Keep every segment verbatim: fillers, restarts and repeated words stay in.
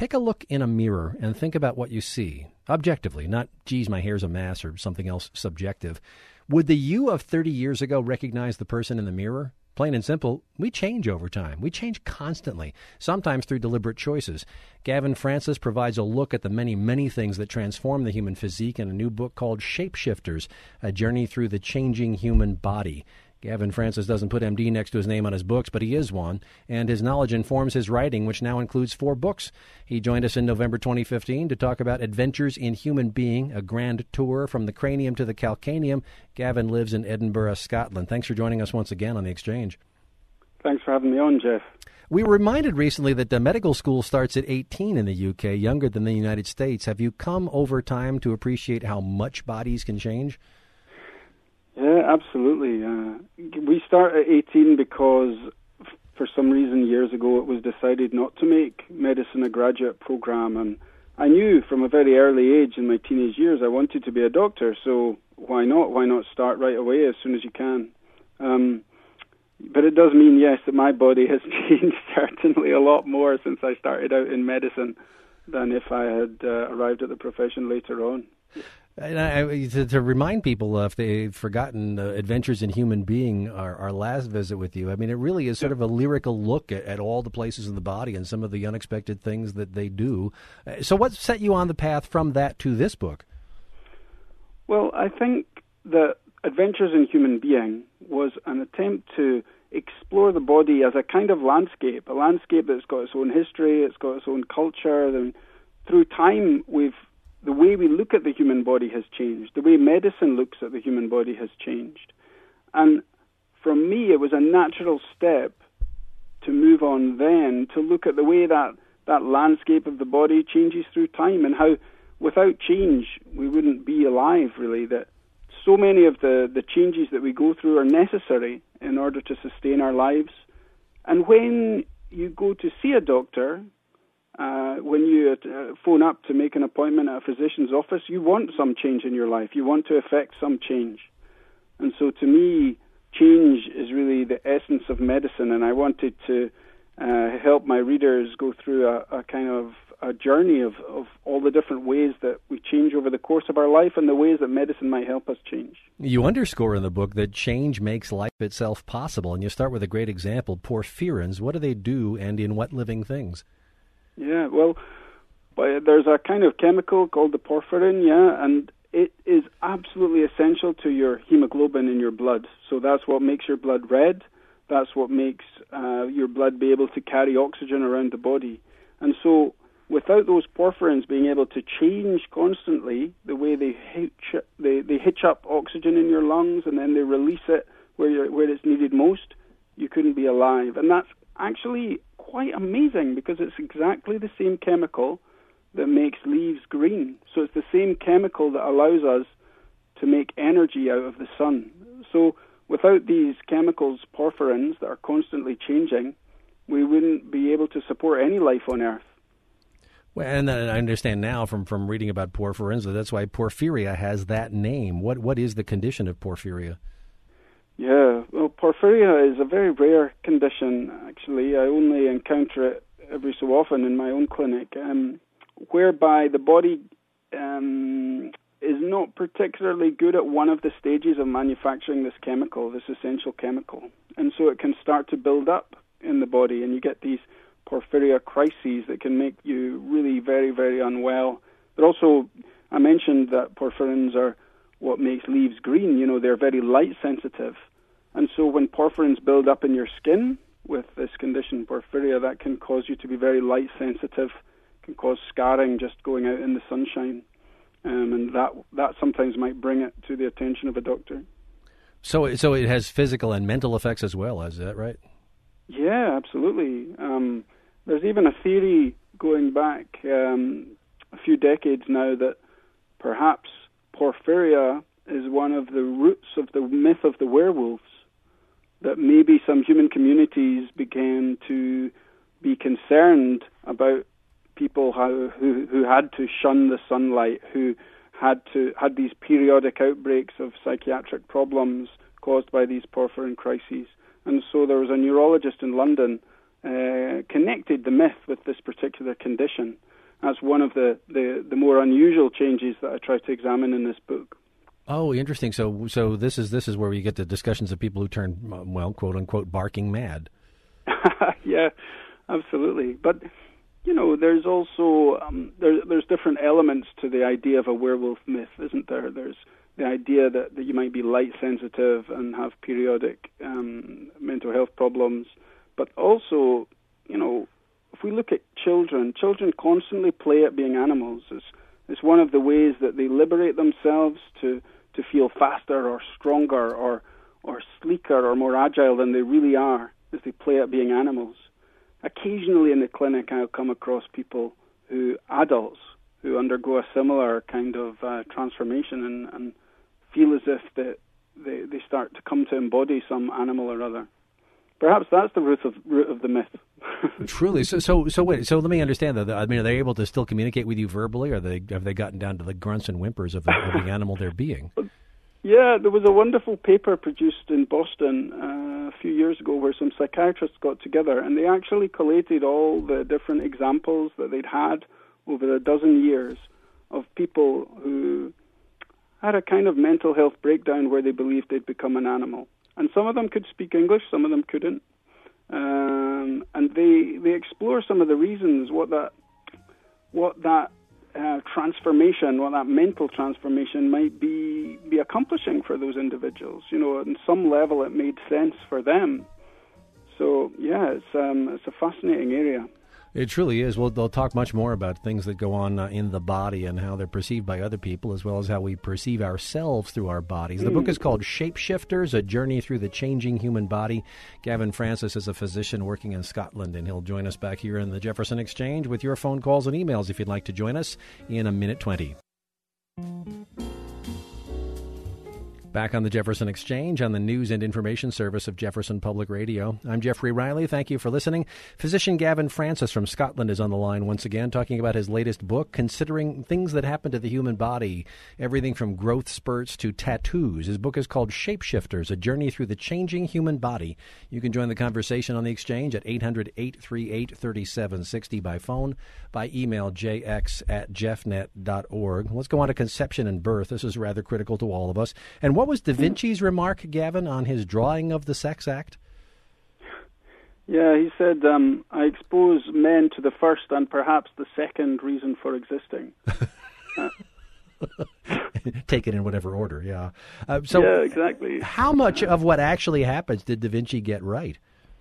Take a look in a mirror and think about what you see, objectively, not, geez, my hair's a mess or something else subjective. Would the you of thirty years ago recognize the person in the mirror? Plain and simple, we change over time. We change constantly, sometimes through deliberate choices. Gavin Francis provides a look at the many, many things that transform the human physique in a new book called Shapeshifters, A Journey Through the Changing Human Body. Gavin Francis doesn't put M D next to his name on his books, but he is one, and his knowledge informs his writing, which now includes four books. He joined us in November twenty fifteen to talk about Adventures in Human Being, a grand tour from the cranium to the calcaneum. Gavin lives in Edinburgh, Scotland. Thanks for joining us once again on The Exchange. Thanks for having me on, Jeff. We were reminded recently that the medical school starts at eighteen in the U K, younger than the United States. Have you come over time to appreciate how much bodies can change? Yeah, absolutely. Uh, we start at eighteen because, f- for some reason, years ago, it was decided not to make medicine a graduate program. And I knew from a very early age in my teenage years I wanted to be a doctor, so why not? Why not start right away as soon as you can? Um, but it does mean, yes, that my body has changed certainly a lot more since I started out in medicine than if I had uh, arrived at the profession later on. And I, to, to remind people, uh, if they've forgotten uh, Adventures in Human Being, our, our last visit with you, I mean, it really is sort of a lyrical look at, at all the places in the body and some of the unexpected things that they do. Uh, so what set you on the path from that to this book? Well, I think that Adventures in Human Being was an attempt to explore the body as a kind of landscape, a landscape that's got its own history, it's got its own culture. And through time, we've the way we look at the human body has changed. The way medicine looks at the human body has changed. And for me, it was a natural step to move on then to look at the way that, that landscape of the body changes through time and how without change we wouldn't be alive, really. That so many of the, the changes that we go through are necessary in order to sustain our lives. And when you go to see a doctor, Uh, when you uh, phone up to make an appointment at a physician's office, you want some change in your life. You want to effect some change. And so to me, change is really the essence of medicine, and I wanted to uh, help my readers go through a, a kind of a journey of, of all the different ways that we change over the course of our life and the ways that medicine might help us change. You underscore in the book that change makes life itself possible, and you start with a great example, porphyrins. What do they do, and in what living things? Yeah, well, but there's a kind of chemical called the porphyrin, yeah, and it is absolutely essential to your hemoglobin in your blood. So that's what makes your blood red. That's what makes uh, your blood be able to carry oxygen around the body. And so without those porphyrins being able to change constantly the way they hitch, they, they hitch up oxygen in your lungs and then they release it where, you're, where it's needed most, you couldn't be alive. And that's actually quite amazing because it's exactly the same chemical that makes leaves green. So it's the same chemical that allows us to make energy out of the sun. So without these chemicals, porphyrins, that are constantly changing, we wouldn't be able to support any life on Earth. Well, and I understand now from, from reading about porphyrins that that's why porphyria has that name. What What is the condition of porphyria? Yeah, well, porphyria is a very rare condition, actually. I only encounter it every so often in my own clinic, um, whereby the body um, is not particularly good at one of the stages of manufacturing this chemical, this essential chemical. And so it can start to build up in the body, and you get these porphyria crises that can make you really very, very unwell. But also, I mentioned that porphyrins are what makes leaves green. You know, they're very light sensitive. And so when porphyrins build up in your skin with this condition, porphyria, that can cause you to be very light sensitive, can cause scarring just going out in the sunshine. Um, and that that sometimes might bring it to the attention of a doctor. So so it has physical and mental effects as well, is that right? Yeah, absolutely. Um, there's even a theory going back um, a few decades now that perhaps porphyria is one of the roots of the myth of the werewolves, that maybe some human communities began to be concerned about people how, who, who had to shun the sunlight, who had to had these periodic outbreaks of psychiatric problems caused by these porphyrin crises. And so there was a neurologist in London uh, connected the myth with this particular condition. That's one of the, the, the more unusual changes that I try to examine in this book. Oh, interesting. So, so this is this is where we get the discussions of people who turn, well, quote unquote, barking mad. Yeah, absolutely. But you know, there's also um, there, there's different elements to the idea of a werewolf myth, isn't there? There's the idea that, that you might be light sensitive and have periodic um, mental health problems, but also, you know, if we look at children, children constantly play at being animals. It's, it's one of the ways that they liberate themselves to, to feel faster or stronger or or sleeker or more agile than they really are, as they play at being animals. Occasionally in the clinic I'll come across people who, adults, who undergo a similar kind of uh, transformation and, and feel as if they, they, they start to come to embody some animal or other. Perhaps that's the root of root of the myth. Truly. So, so, so wait. So, let me understand that. I mean, are they able to still communicate with you verbally, or are they have they gotten down to the grunts and whimpers of the, of the animal they're being? Yeah, there was a wonderful paper produced in Boston uh, a few years ago where some psychiatrists got together and they actually collated all the different examples that they'd had over a dozen years of people who had a kind of mental health breakdown where they believed they'd become an animal. And some of them could speak English, some of them couldn't. Um, and they they explore some of the reasons what that what that uh, transformation, what that mental transformation might be be accomplishing for those individuals. You know, on some level, it made sense for them. So yeah, it's um, it's a fascinating area. It truly is. Well, they'll talk much more about things that go on uh, in the body and how they're perceived by other people, as well as how we perceive ourselves through our bodies. The mm. book is called Shapeshifters, A Journey Through the Changing Human Body. Gavin Francis is a physician working in Scotland, and he'll join us back here in the Jefferson Exchange with your phone calls and emails if you'd like to join us in a minute twenty. Back on the Jefferson Exchange on the news and information service of Jefferson Public Radio. I'm Jeffrey Riley. Thank you for listening. Physician Gavin Francis from Scotland is on the line once again, talking about his latest book, considering things that happen to the human body, everything from growth spurts to tattoos. His book is called Shapeshifters, A Journey Through the Changing Human Body. You can join the conversation on the Exchange at eight hundred, eight three eight, three seven six zero by phone, by email, jx at jeffnet dot org. Let's go on to conception and birth. This is rather critical to all of us. And what was Da Vinci's remark, Gavin, on his drawing of the sex act? Yeah, he said, um, I expose men to the first and perhaps the second reason for existing. uh, Take it in whatever order, yeah. Uh, so yeah, exactly. How much of what actually happens did Da Vinci get right?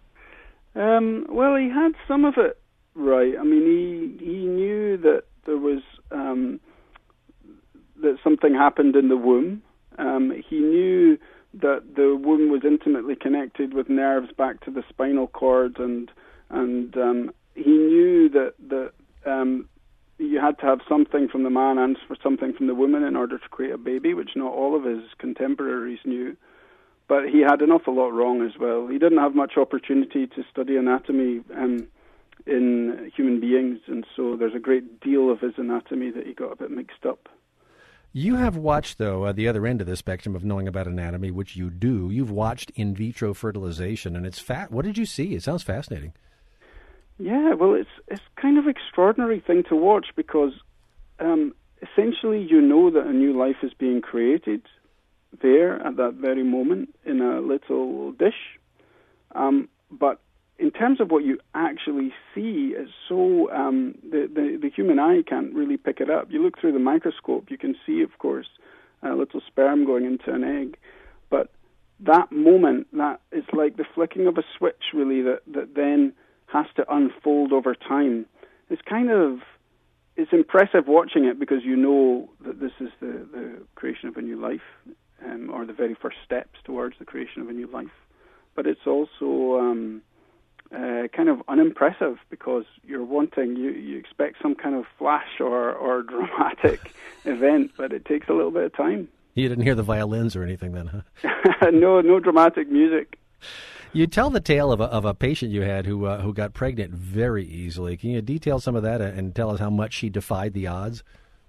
Um, well, he had some of it right. I mean, he he knew that there was um, that something happened in the womb. Um, he knew that the womb was intimately connected with nerves back to the spinal cord, and and um, he knew that that um, you had to have something from the man and for something from the woman in order to create a baby, which not all of his contemporaries knew. But he had an awful lot wrong as well. He didn't have much opportunity to study anatomy um, in human beings, and so there's a great deal of his anatomy that he got a bit mixed up. You have watched, though, at the other end of the spectrum of knowing about anatomy, which you do. You've watched in vitro fertilization, and it's fat. What did you see? It sounds fascinating. Yeah, well, it's it's kind of extraordinary thing to watch because um, essentially you know that a new life is being created there at that very moment in a little dish, um, but in terms of what you actually see, it's so um, the, the the human eye can't really pick it up. You look through the microscope, you can see, of course, a little sperm going into an egg, but that moment, that is like the flicking of a switch, really, that, that then has to unfold over time. It's kind of it's impressive watching it because you know that this is the, the creation of a new life, um, or the very first steps towards the creation of a new life. But it's also um, Uh, kind of unimpressive because you're wanting, you, you expect some kind of flash or, or dramatic event, but it takes a little bit of time. You didn't hear the violins or anything then, huh? no, no dramatic music. You tell the tale of a, of a patient you had who uh, who got pregnant very easily. Can you detail some of that and tell us how much she defied the odds?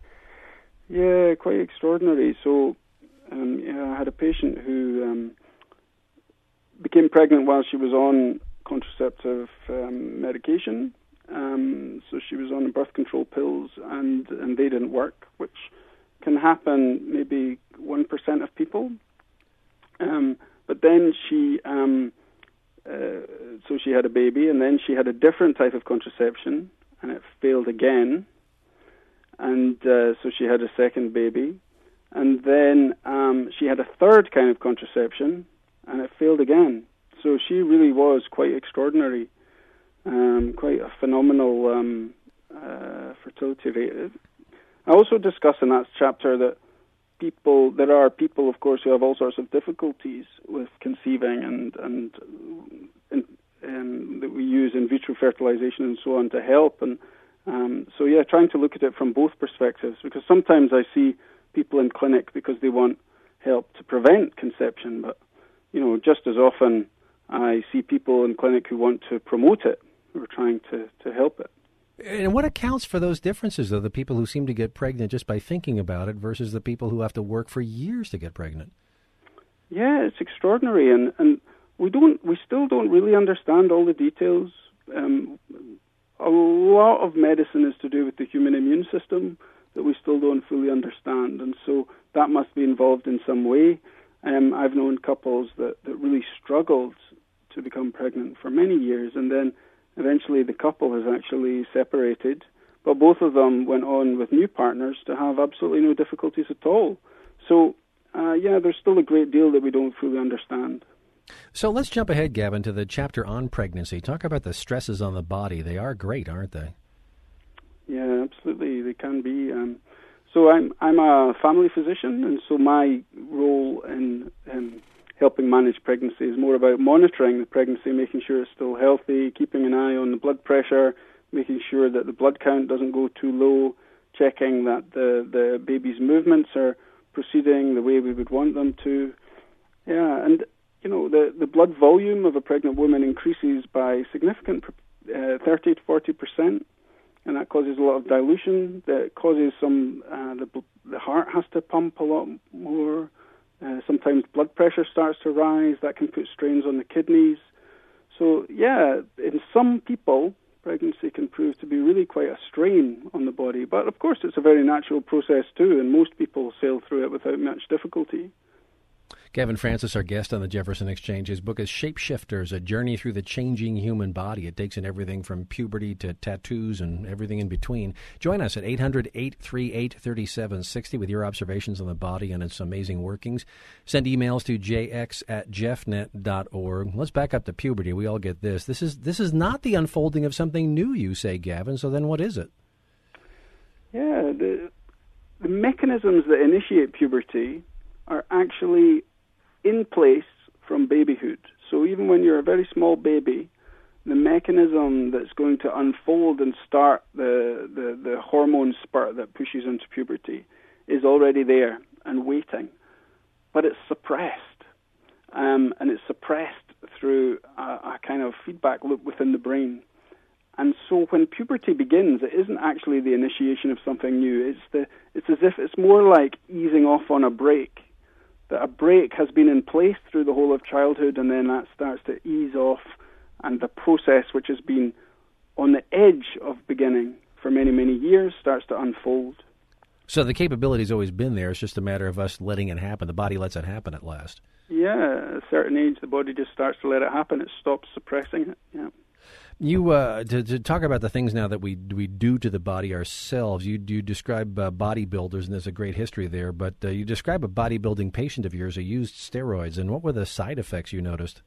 Yeah, quite extraordinary. So um, yeah, I had a patient who um, became pregnant while she was on contraceptive um, medication, Um, so she was on birth control pills, and, and they didn't work, which can happen maybe one percent of people. Um, but then she, um, uh, so she had a baby, and then she had a different type of contraception, and it failed again. And uh, so she had a second baby. And then um, she had a third kind of contraception, and it failed again. So she really was quite extraordinary, um, quite a phenomenal um, uh, fertility rate. I also discuss in that chapter that people, there are people, of course, who have all sorts of difficulties with conceiving, and and, and, and that we use in vitro fertilization and so on to help. And um, so, yeah, trying to look at it from both perspectives, because sometimes I see people in clinic because they want help to prevent conception, but, you know, just as often I see people in clinic who want to promote it, who are trying to, to help it. And what accounts for those differences, though, the people who seem to get pregnant just by thinking about it versus the people who have to work for years to get pregnant? Yeah, it's extraordinary, and, and we don't, we still don't really understand all the details. Um, a lot of medicine is to do with the human immune system that we still don't fully understand, and so that must be involved in some way. Um, I've known couples that, that really struggled to become pregnant for many years, and then eventually the couple has actually separated, but both of them went on with new partners to have absolutely no difficulties at all. So, uh, yeah, there's still a great deal that we don't fully understand. So let's jump ahead, Gavin, to the chapter on pregnancy. Talk about the stresses on the body. They are great, aren't they? Yeah, absolutely, they can be. Um, so I'm I'm a family physician, and so my role in, in helping manage pregnancy is more about monitoring the pregnancy, making sure it's still healthy, keeping an eye on the blood pressure, making sure that the blood count doesn't go too low, checking that the, the baby's movements are proceeding the way we would want them to. Yeah, and, you know, the, the blood volume of a pregnant woman increases by significant uh, thirty to forty percent. And that causes a lot of dilution. That causes some, uh, the, the heart has to pump a lot more. Uh, sometimes blood pressure starts to rise. That can put strains on the kidneys. So, yeah, in some people, pregnancy can prove to be really quite a strain on the body. But, of course, it's a very natural process, too, and most people sail through it without much difficulty. Gavin Francis, our guest on the Jefferson Exchange. His book is Shapeshifters, A Journey Through the Changing Human Body. It takes in everything from puberty to tattoos and everything in between. Join us at eight hundred, eight three eight, three seven six zero with your observations on the body and its amazing workings. Send emails to j x at jeffnet dot org. Let's back up to puberty. We all get this. This is this is not the unfolding of something new, you say, Gavin. So then what is it? Yeah, the, the mechanisms that initiate puberty are actually in place from babyhood. So even when you're a very small baby, the mechanism that's going to unfold and start the, the, the hormone spurt that pushes into puberty is already there and waiting. But it's suppressed. Um, and it's suppressed through a, a kind of feedback loop within the brain. And so when puberty begins, it isn't actually the initiation of something new. It's the it's as if it's more like easing off on a brake. That a brake has been in place through the whole of childhood, and then that starts to ease off, and the process, which has been on the edge of beginning for many, many years, starts to unfold. So the capability's always been there. It's just a matter of us letting it happen. The body lets it happen at last. Yeah, at a certain age, the body just starts to let it happen. It stops suppressing it. Yeah. You uh, to, to talk about the things now that we we do to the body ourselves. You you describe uh, bodybuilders, and there's a great history there. But uh, you describe a bodybuilding patient of yours who used steroids, and what were the side effects you noticed?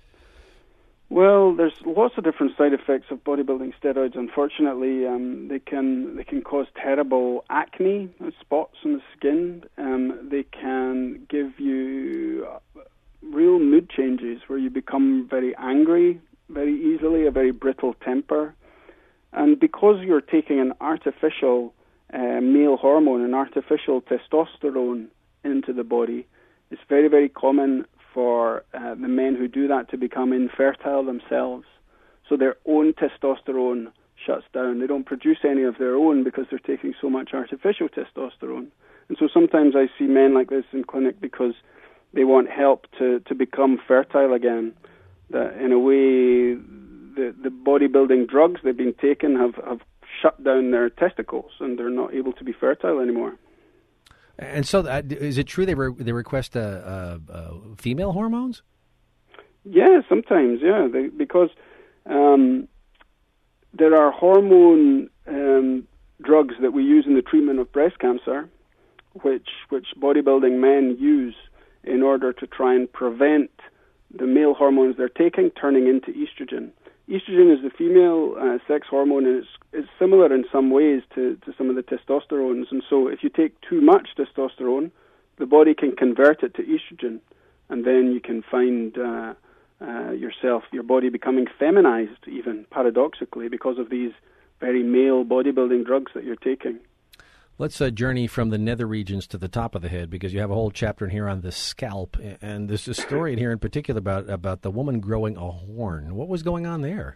Well, there's lots of different side effects of bodybuilding steroids. Unfortunately, um, they can they can cause terrible acne, spots on the skin. Um, they can give you uh, real mood changes where you become very angry very easily, a very brittle temper. And because you're taking an artificial uh, male hormone, an artificial testosterone into the body, it's very, very common for uh, the men who do that to become infertile themselves. So their own testosterone shuts down. They don't produce any of their own because they're taking so much artificial testosterone. And so sometimes I see men like this in clinic because they want help to, to become fertile again. That in a way the, the bodybuilding drugs they've been taking have, have shut down their testicles, and they're not able to be fertile anymore. And so, uh, is it true they re- they request uh, uh, uh, female hormones? Yeah, sometimes, yeah, they, because um, there are hormone um, drugs that we use in the treatment of breast cancer, which which bodybuilding men use in order to try and prevent the male hormones they're taking turning into estrogen. Estrogen is the female uh, sex hormone, and it's, it's similar in some ways to, to some of the testosterones. And so if you take too much testosterone, the body can convert it to estrogen, and then you can find uh, uh, yourself, your body becoming feminized even, paradoxically, because of these very male bodybuilding drugs that you're taking. Let's uh, journey from the nether regions to the top of the head, because you have a whole chapter in here on the scalp, and there's a story in here in particular about about the woman growing a horn. What was going on there?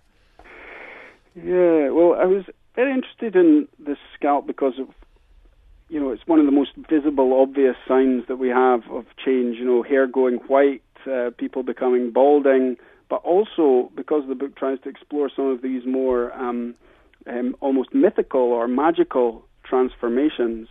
Yeah, well, I was very interested in the scalp because of, you know, it's one of the most visible, obvious signs that we have of change. You know, hair going white, uh, people becoming balding, but also because the book tries to explore some of these more um, um, almost mythical or magical transformations,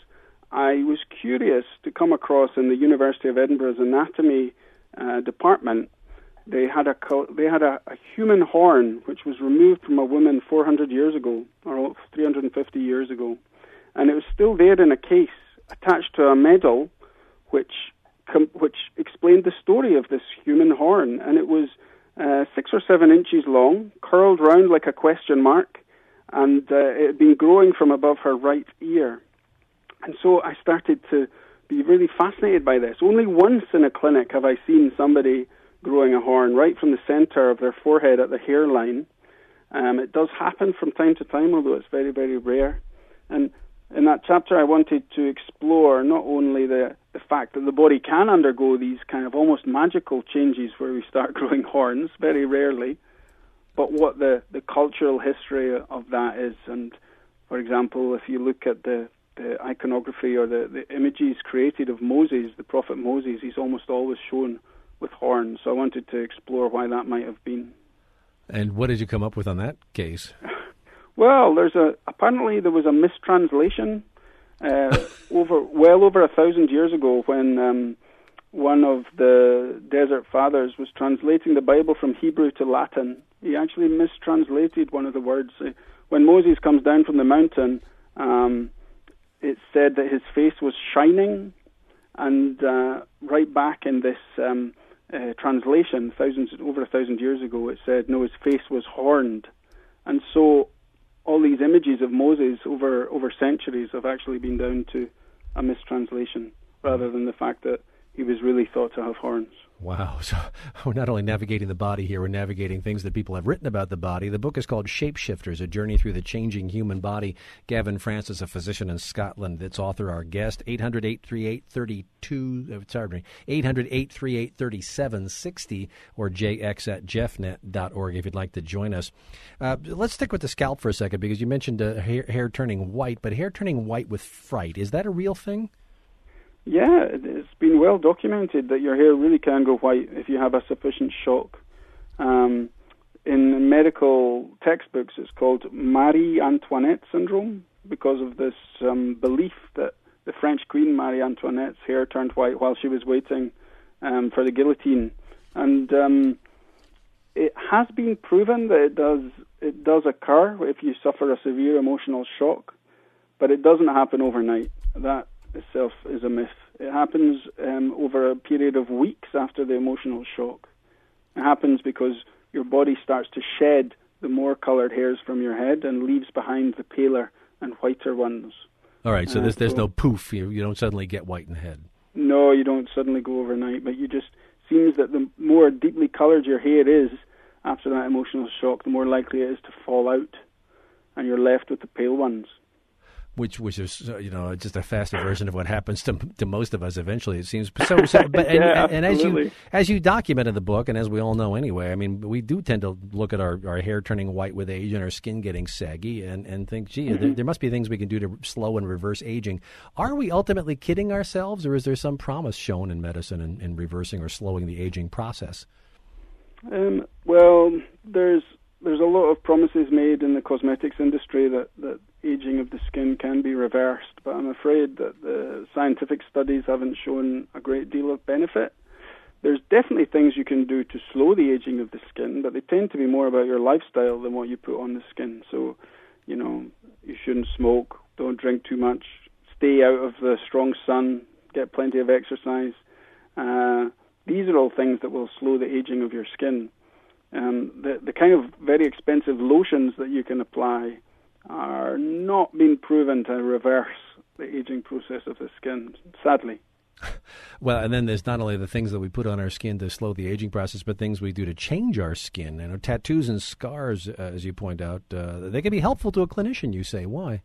I was curious to come across in the University of Edinburgh's anatomy uh, department. They had a they had a, a human horn which was removed from a woman four hundred years ago, or three hundred fifty years ago, and it was still there in a case attached to a medal, which com- which explained the story of this human horn, and it was uh, six or seven inches long, curled round like a question mark, and uh, it had been growing from above her right ear. And so I started to be really fascinated by this. Only once in a clinic have I seen somebody growing a horn right from the center of their forehead at the hairline. Um, it does happen from time to time, although it's very, very rare. And in that chapter, I wanted to explore not only the, the fact that the body can undergo these kind of almost magical changes where we start growing horns, very rarely, but what the, the cultural history of that is. And, for example, if you look at the, the iconography or the, the images created of Moses, the prophet Moses, he's almost always shown with horns. So I wanted to explore why that might have been. And what did you come up with on that case? Well, there's a apparently there was a mistranslation uh, over well over a thousand years ago when um, one of the Desert Fathers was translating the Bible from Hebrew to Latin. He actually mistranslated one of the words. When Moses comes down from the mountain, um, it said that his face was shining, and uh, right back in this um, uh, translation, thousands over a thousand years ago, it said no, his face was horned, and so all these images of Moses over over centuries have actually been down to a mistranslation rather than the fact that he was really thought to have horns. Wow. So we're not only navigating the body here, we're navigating things that people have written about the body. The book is called Shapeshifters, A Journey Through the Changing Human Body. Gavin Francis, a physician in Scotland, its author, our guest. eight hundred, eight three eight, three two, sorry, eight hundred, eight three eight, three seven six zero or j x at jeffnet dot org if you'd like to join us. Uh, let's stick with the scalp for a second, because you mentioned uh, hair, hair turning white, but hair turning white with fright, is that a real thing? Yeah, it's been well documented that your hair really can go white if you have a sufficient shock. Um, in medical textbooks, it's called Marie Antoinette syndrome because of this um, belief that the French Queen Marie Antoinette's hair turned white while she was waiting um, for the guillotine. And um, it has been proven that it does it does occur if you suffer a severe emotional shock, but it doesn't happen overnight. That itself is a myth. It happens um, over a period of weeks after the emotional shock. It happens because your body starts to shed the more colored hairs from your head and leaves behind the paler and whiter ones. All right, so uh, there's, there's so, no poof. You, you don't suddenly get white in the head. No, you don't suddenly go overnight, but you just seems that the more deeply colored your hair is after that emotional shock, the more likely it is to fall out, and you're left with the pale ones. Which, which is, you know, just a faster version of what happens to to most of us eventually, it seems. So, so but and, yeah, and, and as you as you document in the book, and as we all know anyway, I mean, we do tend to look at our, our hair turning white with age and our skin getting saggy, and, and think, gee, mm-hmm. there, there must be things we can do to slow and reverse aging. Are we ultimately kidding ourselves, or is there some promise shown in medicine in, in reversing or slowing the aging process? Um, well, there's there's a lot of promises made in the cosmetics industry that, that aging of the skin can be reversed, but I'm afraid that the scientific studies haven't shown a great deal of benefit. There's definitely things you can do to slow the aging of the skin, but they tend to be more about your lifestyle than what you put on the skin. So, you know, you shouldn't smoke, don't drink too much, stay out of the strong sun, get plenty of exercise. Uh, these are all things that will slow the aging of your skin. Um, the, the kind of very expensive lotions that you can apply are not being proven to reverse the aging process of the skin, sadly. Well, and then there's not only the things that we put on our skin to slow the aging process, but things we do to change our skin. You know, tattoos and scars, uh, as you point out, uh, they can be helpful to a clinician, you say. Why?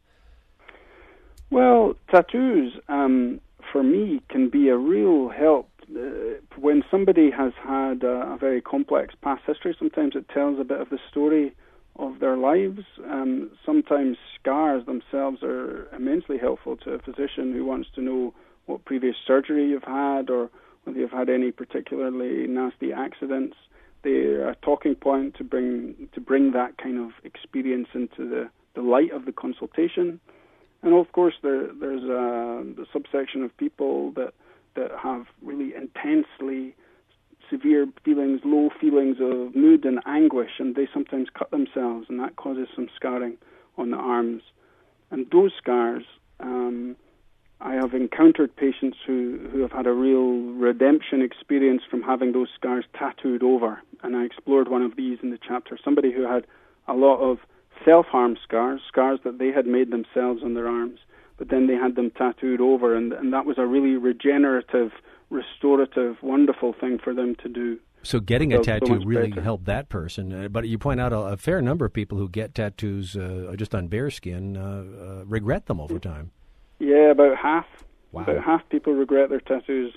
Well, tattoos, um, for me, can be a real help. Uh, when somebody has had a, a very complex past history, sometimes it tells a bit of the story of their lives. Um, sometimes scars themselves are immensely helpful to a physician who wants to know what previous surgery you've had or whether you've had any particularly nasty accidents. They're a talking point to bring to bring that kind of experience into the, the light of the consultation. And of course, there, there's a, a subsection of people that, that have really intensely severe feelings, low feelings of mood and anguish, and they sometimes cut themselves, and that causes some scarring on the arms. And those scars, um, I have encountered patients who, who have had a real redemption experience from having those scars tattooed over. And I explored one of these in the chapter. Somebody who had a lot of self-harm scars, scars that they had made themselves on their arms, but then they had them tattooed over, and, and that was a really regenerative, restorative, wonderful thing for them to do. So getting a tattoo so really better. helped that person. Uh, but you point out a, a fair number of people who get tattoos uh, just on bare skin uh, uh, regret them over time. Yeah, about half. Wow. About half people regret their tattoos,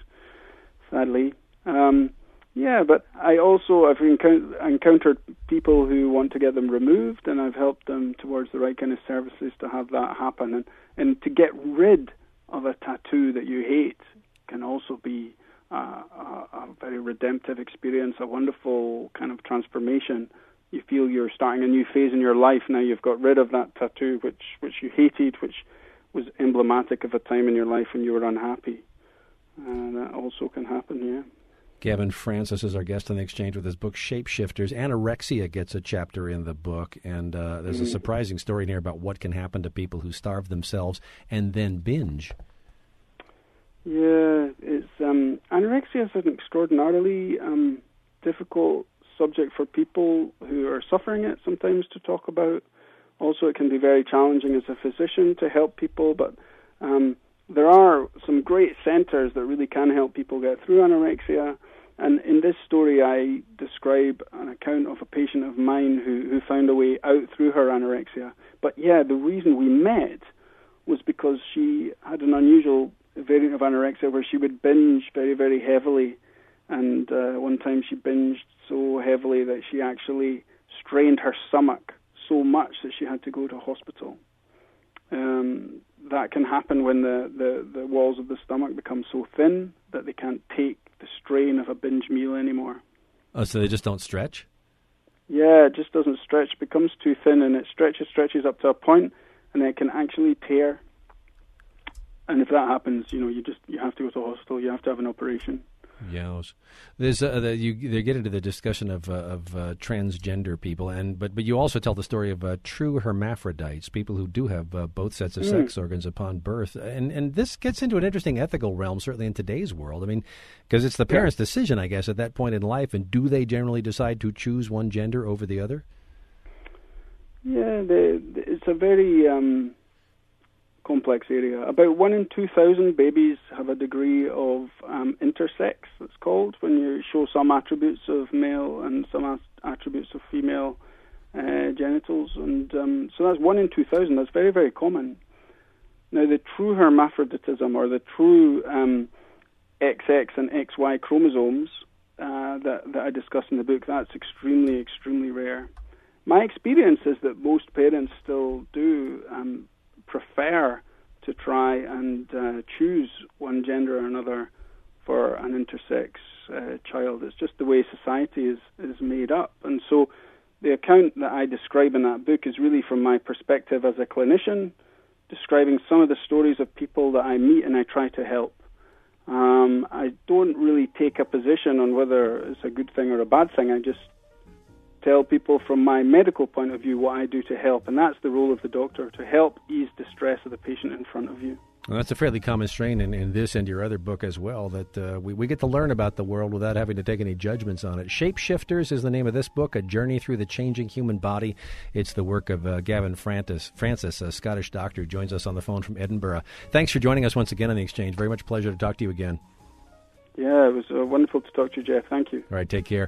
sadly. Um, yeah, but I also have encou- encountered people who want to get them removed, and I've helped them towards the right kind of services to have that happen. And, and to get rid of a tattoo that you hate can also be uh, a, a very redemptive experience, a wonderful kind of transformation. You feel you're starting a new phase in your life now. You've got rid of that tattoo which, which you hated, which was emblematic of a time in your life when you were unhappy. And that also can happen, yeah. Gavin Francis is our guest on The Exchange with his book, Shapeshifters. Anorexia gets a chapter in the book, and uh, there's mm-hmm. a surprising story in here about what can happen to people who starve themselves and then binge. Yeah, it's um, anorexia is an extraordinarily um, difficult subject for people who are suffering it sometimes to talk about. Also, it can be very challenging as a physician to help people, but um, there are some great centers that really can help people get through anorexia. And in this story, I describe an account of a patient of mine who, who found a way out through her anorexia. But yeah, the reason we met was because she had an unusual variant of anorexia where she would binge very, very heavily. And uh, one time she binged so heavily that she actually strained her stomach so much that she had to go to hospital. Um, that can happen when the, the, the walls of the stomach become so thin that they can't take the strain of a binge meal anymore. Oh, so they just don't stretch? Yeah, it just doesn't stretch. It becomes too thin, and it stretches, stretches up to a point, and then it can actually tear. And if that happens, you know, you just you have to go to hospital. You have to have an operation. Yes, there's uh, the, you they get into the discussion of uh, of uh, transgender people, and but but you also tell the story of uh, true hermaphrodites, people who do have uh, both sets of mm. sex organs upon birth, and and this gets into an interesting ethical realm, certainly in today's world. I mean, because it's the parents' yeah. decision, I guess, at that point in life, and do they generally decide to choose one gender over the other? Yeah, they, it's a very um, complex area. About one in two thousand babies have a degree of um, intersex, it's called, when you show some attributes of male and some as- attributes of female uh, genitals. And um, so that's one in two thousand. That's very, very common. Now, the true hermaphroditism, or the true um, X X and X Y chromosomes uh, that, that I discuss in the book, that's extremely, extremely rare. My experience is that most parents still do um, prefer to try and uh, choose one gender or another for an intersex uh, child. It's just the way society is, is made up. And so the account that I describe in that book is really from my perspective as a clinician, describing some of the stories of people that I meet and I try to help. Um, I don't really take a position on whether it's a good thing or a bad thing. I just tell people from my medical point of view what I do to help, and that's the role of the doctor, to help ease distress of the patient in front of you. Well, that's a fairly common strain in, in this and your other book as well, that uh, we, we get to learn about the world without having to take any judgments on it. Shapeshifters is the name of this book, A Journey Through the Changing Human Body. It's the work of uh, Gavin Francis, Francis, a Scottish doctor who joins us on the phone from Edinburgh. Thanks for joining us once again on The Exchange. Very much a pleasure to talk to you again. Yeah, it was uh, wonderful to talk to you, Jeff. Thank you. All right, take care.